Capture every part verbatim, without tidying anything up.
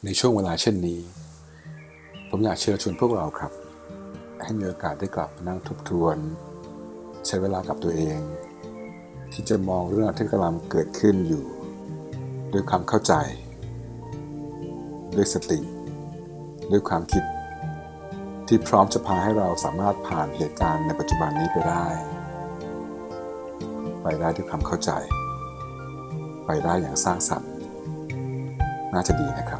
ในช่วงเวลาเช่นนี้ผมอยากเชิญชวนพวกเราครับให้มีโอกาสได้กลับมานั่งทบทวนใช้เวลากับตัวเองที่จะมองเรื่องที่กำลังเกิดขึ้นอยู่ด้วยความเข้าใจด้วยสติด้วยความคิดที่พร้อมจะพาให้เราสามารถผ่านเหตุการณ์ในปัจจุบันนี้ไปได้ไปได้ด้วยความเข้าใจไปได้อย่างสร้างสรรค์น่าจะดีนะครับ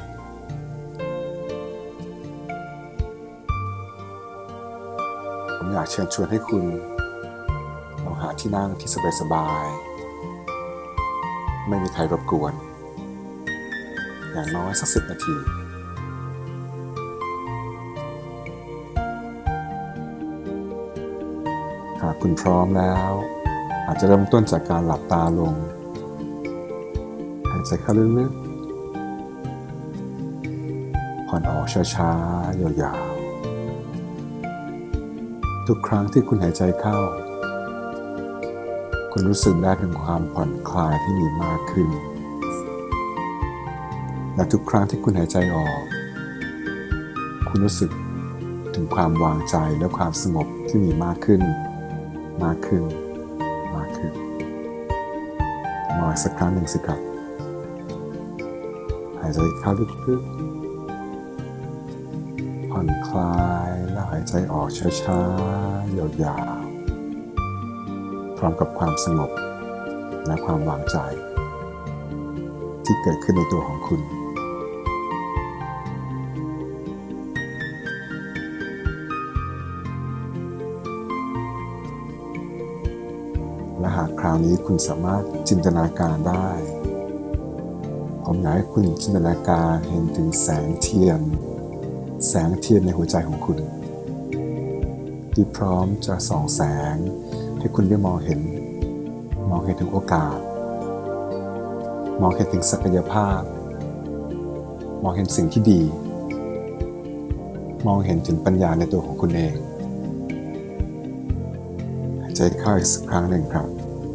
ผมอยากเชิญชวนให้คุณลองหาที่นั่งที่สบายๆไม่มีใครรบกวนอย่างน้อยสักสิบนาทีหากคุณพร้อมแล้วอาจจะเริ่มต้นจากการหลับตาลงหายใจเข้าลึกๆผ่อนออกช้าๆยาวๆทุกครั้งที่คุณหายใจเข้าคุณรู้สึกได้ถึงความผ่อนคลายที่มีมากขึ้นและทุกครั้งที่คุณหายใจออกคุณรู้สึกถึงความวางใจและความสงบที่มีมากขึ้นมากขึ้นมากขึ้นลองอีกสักครั้งหนึ่งสิครับหายใจเข้าลึกๆผ่อนคลายแล้วหายใจออกช้าๆยาวๆพร้อมกับความสงบและความวางใจที่เกิดขึ้นในตัวของคุณและหากคราวนี้คุณสามารถจินตนาการได้ผมอยากให้คุณจินตนาการเห็นถึงแสงเทียนแสงเทียนในหัวใจของคุณที่พร้อมจะส่องแสงให้คุณได้มองเห็นมองเห็นถึงโอกาสมองเห็นถึงศักยภาพมองเห็นสิ่งที่ดีมองเห็นถึงปัญญาในตัวของคุณเองหายใจเข้าอีกสักครั้งหนึ่งครับ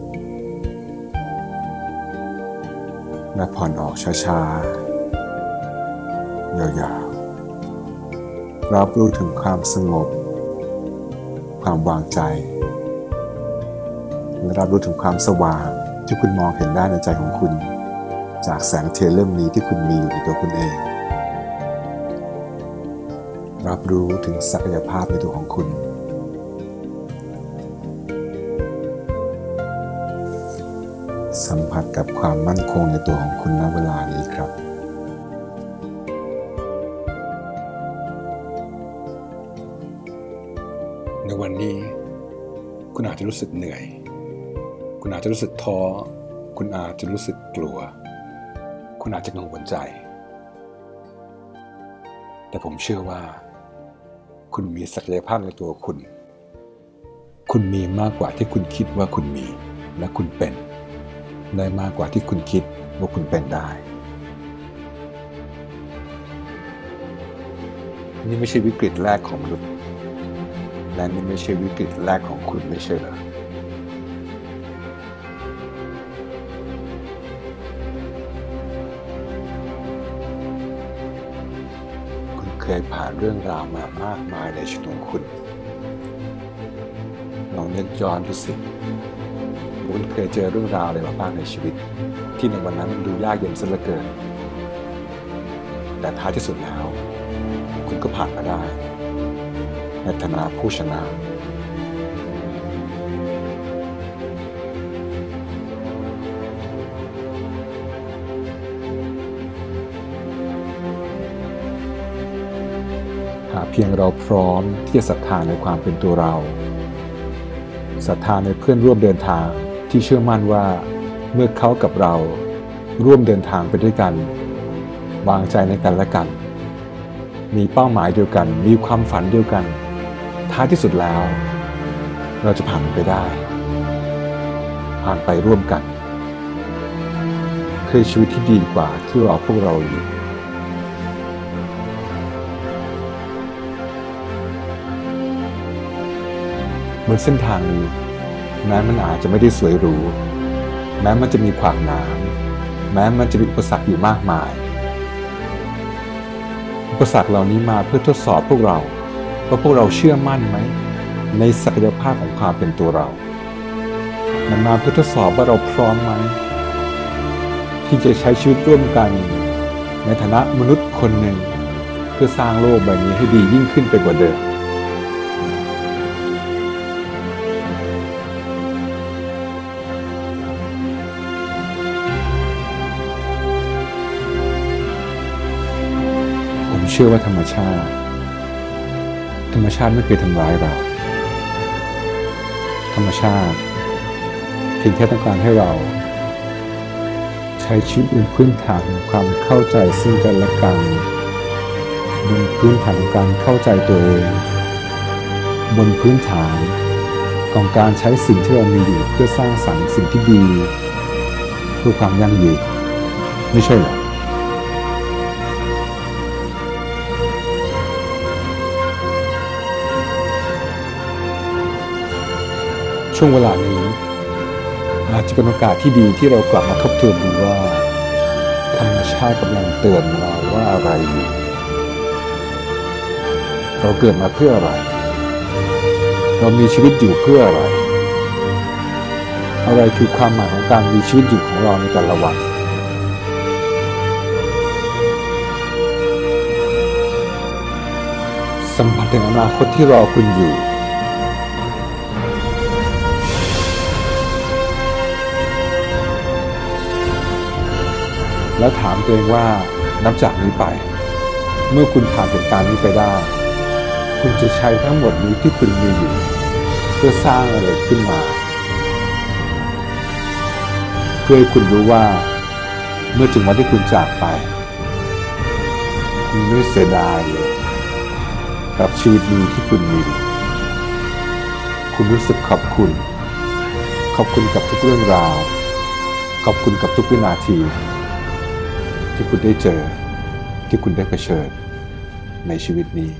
และผ่อนออกช้าๆยาวๆรับรู้ถึงความสงบความวางใจและรับรู้ถึงความสว่างที่คุณมองเห็นได้ในใจของคุณจากแสงเทียนเล่มนี้ที่คุณมีอยู่ในตัวคุณเองรับรู้ถึงศักยภาพในตัวของคุณสัมผัสกับความมั่นคงในตัวของคุณณเวลานี้ครับในวันนี้คุณอาจจะรู้สึกเหนื่อยคุณอาจจะรู้สึกท้อคุณอาจจะรู้สึกกลัวคุณอาจจะกังวลใจแต่ผมเชื่อว่าคุณมีศักยภาพในตัวคุณคุณมีมากกว่าที่คุณคิดว่าคุณมีและคุณเป็นได้มากกว่าที่คุณคิดว่าคุณเป็นได้นี่ไม่ใช่วิกฤตแรกของมนุษย์และนี่ไม่ใช่วิกฤตแรกของคุณไม่ใช่เหรอคุณเคยผ่านเรื่องราวมามากมายในชีวิตของคุณลองนึกย้อนดูสิคุณเคยเจอเรื่องราวอะไรมาบ้างในชีวิตที่ในวันนั้นมันดูยากเย็นซะเหลือเกินแต่ท้ายที่สุดแล้วคุณก็ผ่านมาได้ในฐานะผู้ชนะหากเพียงเราพร้อมที่จะศรัทธาในความเป็นตัวเราศรัทธาในเพื่อนร่วมเดินทางที่เชื่อมั่นว่าเมื่อเขากับเราร่วมเดินทางไปด้วยกันวางใจในกันและกันมีเป้าหมายเดียวกันมีความฝันเดียวกันท้ายที่สุดแล้วเราจะผ่านไปได้ผ่านไปร่วมกันเพื่อชีวิตที่ดีกว่าที่รอพวกเราอยู่บนเส้นทางนี้แม้มันอาจจะไม่ได้สวยหรูแม้มันจะมีขวากหนามแม้มันจะมีอุปสรรคอยู่มากมายปสรรคเหล่านี้มาเพื่อทดสอบพวกเราว่าพวกเราเชื่อมั่นไหมในศักยภาพของความเป็นตัวเรามันมาเพื่อทดสอบว่าเราพร้อมไหมที่จะใช้ชีวิตร่วมกันในฐานะมนุษย์คนหนึ่งเพื่อสร้างโลกใบนี้ให้ดียิ่งขึ้นไปกว่าเดิมผมเชื่อว่าธรรมชาติธรรมชาติไม่เคยทำร้ายเราธรรมชาติเพียงแค่ต้องการให้เราใช้ชีวิตบนพื้นฐานของความเข้าใจซึ่งกันและกันบนพื้นฐานของการเข้าใจตัวเองบนพื้นฐานของการใช้สิ่งที่เรามีอยู่เพื่อสร้างสรรค์สิ่งที่ดีเพื่อความยั่งยืนไม่ใช่หรอช่วงเวลานี้อาจจะเป็นโอกาสที่ดีที่เรากลับมาทบทวนดูว่าธรรมชาติกำลังเตือนเราว่าอะไรอยู่เราเกิดมาเพื่ออะไรเรามีชีวิตอยู่เพื่ออะไรอะไรคือความหมายของการมีชีวิตอยู่ของเราในแต่ละวันสัมผัสถึงอนาคตที่รอคุณอยู่แล้วถามตัวเองว่านับจากนี้ไปเมื่อคุณผ่านเหตุการณ์นี้ไปได้คุณจะใช้ทั้งหมดนี้ที่คุณมีอยู่เพื่อสร้างอะไรขึ้นมาเพื่อให้คุณรู้ว่าเมื่อถึงวันที่คุณจากไปคุณไม่เสียดายเลยกับชีวิตนี้ที่คุณมีคุณรู้สึกขอบคุณขอบคุณกับทุกเรื่องราวขอบคุณกับทุกวินาทีที่คุณได้เจอที่คุณได้เผชิญในชีวิตนี้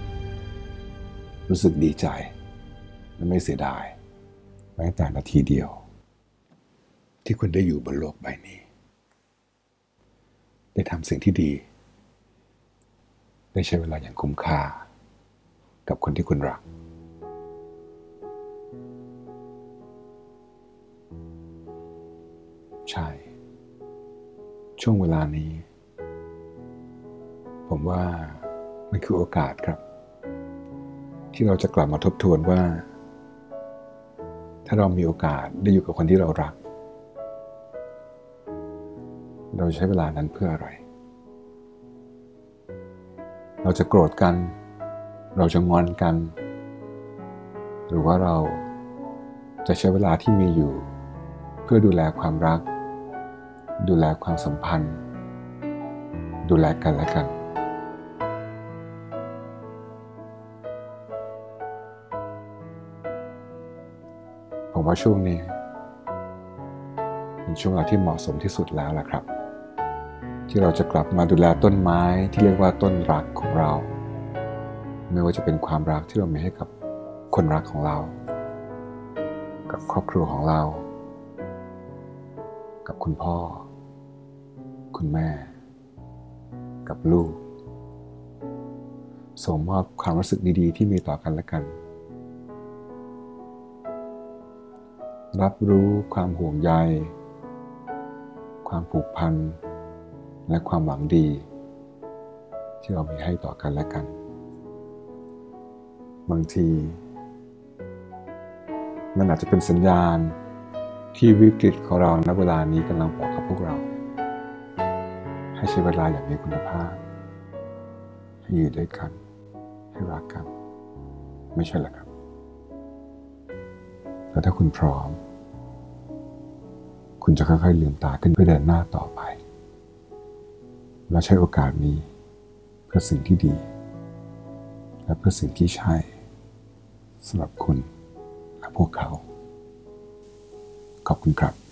รู้สึกดีใจและไม่เสียดายแม้แต่นาทีเดียวที่คุณได้อยู่บนโลกใบนี้ได้ทำสิ่งที่ดีได้ใช้เวลาอย่างคุ้มค่ากับคนที่คุณรักใช่ช่วงเวลานี้ผมว่ามันคือโอกาสครับที่เราจะกลับมาทบทวนว่าถ้าเรามีโอกาสได้อยู่กับคนที่เรารักเราใช้เวลานั้นเพื่ออะไรเราจะโกรธกันเราจะงอนกันหรือว่าเราจะใช้เวลาที่มีอยู่เพื่อดูแลความรักดูแลความสัมพันธ์ดูแลกันและกันผมว่าช่วงนี้เป็นช่วงเวลาที่เหมาะสมที่สุดแล้วล่ะครับที่เราจะกลับมาดูแลต้นไม้ที่เรียกว่าต้นรักของเราไม่ว่าจะเป็นความรักที่เรามีให้กับคนรักของเรากับครอบครัวของเรากับคุณพ่อคุณแม่กับลูกส่งมอบความรู้สึกดีๆที่มีต่อกันและกันรับรู้ความห่วงใยความผูกพันและความหวังดีที่เรามีให้ต่อกันและกันบางทีมันอาจจะเป็นสัญญาณที่วิกฤตของเราณเวลานี้กำลังบอกกับพวกเราให้ใช้เวลาอย่างมีคุณภาพให้อยู่ด้วยกันให้รักกันไม่ใช่หรอครับแล้วถ้าคุณพร้อมคุณจะค่อยๆลืมตาขึ้นเพื่อเดินหน้าต่อไปและใช้โอกาสนี้เพื่อสิ่งที่ดีและเพื่อสิ่งที่ใช่สำหรับคุณและพวกเขาขอบคุณครับ